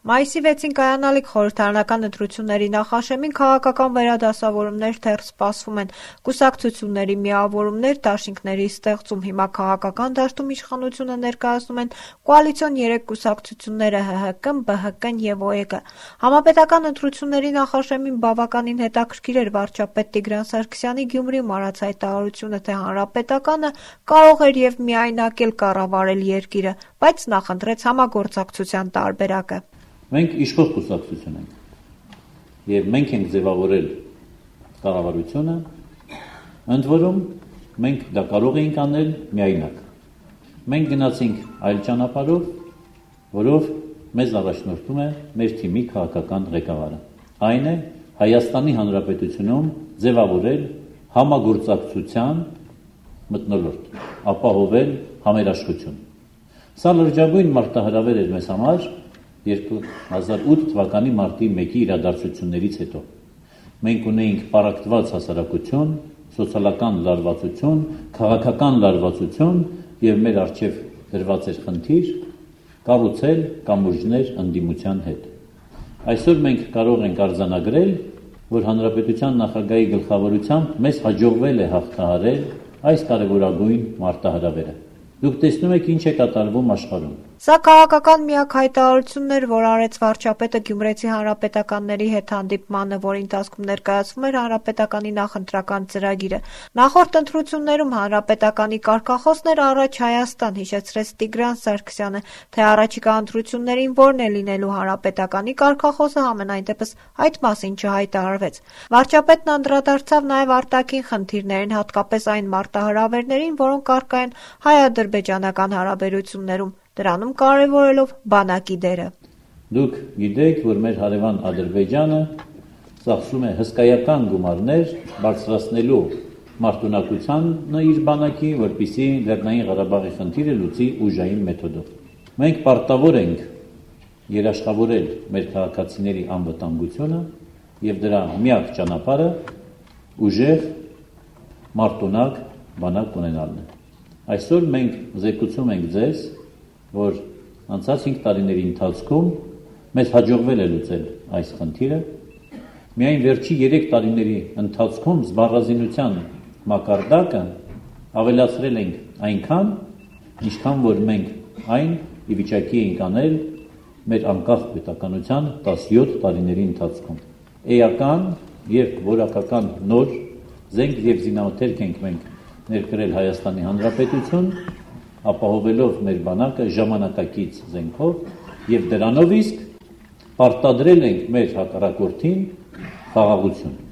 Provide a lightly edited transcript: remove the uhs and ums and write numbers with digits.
Մայիսի 6-ին կայանալիք խորհրդարանական ընտրությունների նախաշեմին քաղաքական վերադասավորումներ թերթ սպասվում են, կուսակցությունների միավորումներ, դաշինքների ստեղծում։ Հիմա քաղաքական դաշտում իշխանությունը ներկայացնում են կոալիցիոն 3 կուսակցությունները՝ ՀՀԿ-ն, ԲՀԿ-ն և ՕԵԿ-ը։ Համապետական ընտրությունների նախաշեմին բավականին հետաքրքիր էր վարչապետ Տիգրան Սարգսյանի Գյումրիում արած հայտարարությունը, թե Հանրապետականը կարող էր և միայնակ էլ կառավարել երկիրը, բայց նախընտրեց համագործակցության տարբերակը։ Մենք իշխող կուսակցություն ենք և մենք ենք ձևավորել կառավարությունը, ընդ որում մենք դա կարող էինք անել միայնակ։ Մենք գնացինք այլ ճանապարհով, որով մեզ առաջնորդում է մեր թիմի քաղաքական ղեկավարը։ Այն է Հայաստանի Հանրապետությունում ձևավորել համագործակցության մթնոլորտ, ապահովել համերաշխություն։ Սա լրջագույն մարտահրավեր էր մեզ համար 2008 թվականի մարտի 1-ի իրադարձություններից հետո։ Մենք ունեինք պառակտված հասարակություն, սոցիալական լարվածություն, քաղաքական լարվածություն և մեր առջև դրված էր խնդիր կառուցել կամուրջներ ընդդիմության հետ։ Այսօր մենք կարող ենք արձանագրել, որ Հանրապետության նախագահի գլխավորությամբ մեզ հաջողվել է հաղթահարել այս կարևորագույն մարտահրավերը։ Դուք տեսնում եք ինչ է կատարվում աշխարհում։ Սա քաղաքական միակ հայտարարությունն էր, որ արեց վարչապետը Գյումրեցի հանրապետականների հետ հանդիպմանը, որի ընթացքում ներկայացվում էր հանրապետականի նախընտրական ծրագիրը։ Նախորդ ընտրություններում հանրապետականի կարգախոսն էր «Առաջ Հայաստան», հիշեցրեց Տիգրան Սարգսյանը, թե առաջիկա ընտրություններին որն է լինելու հանրապետականի կարգախոսը, համենայն դեպս այդ մասին չհայտարարվեց։ Վարչապետն անդրադարձավ նաև արտաքին խնդիրներին, հատկապես այն մարտահրավերներին, որոնք առկա են հայ-ադրբեջանական հարաբերություններում, դրանում կարևորելով բանակի դերը։ Դուք գիտեք, որ մեր հարևան Ադրբեջանը ծախսում է հսկայական գումարներ բարձրացնելու մարտունակությանը իր բանակի, որպեսզի Լեռնային Ղարաբաղի խնդիրը լուծի ուժային մեթոդով։ Մենք պարտավոր ենք երաշխավորել մեր քաղաքացիների անվտանգությունը և դրա միակ ճանապարհը ուժեղ մարտունակ բանակ ունենալն է։ Այսօր մենք զեկուցում ենք ձեզ, որ անցած 5 տարիների ընթացքում մեզ հաջողվել է լուծել այս խնդիրը։ Միայն վերջի 3 տարիների ընթացքում զբաղազինության մակարդակը ավելացրել ենք այնքան, ինչքան որ մենք այն ի վիճակի էինք անել մեր անկախ պետականության 17 տարիների ընթացքում։ Էական և որակական նոր զենք և զինամթերք ենք մենք ներկրել Հայաստանի Հանրապետություն, ապահովելով մեր բանակը ժամանակակից զենքով և դրանով իսկ պարտադրել ենք մեր հակառակորդին խաղաղություն։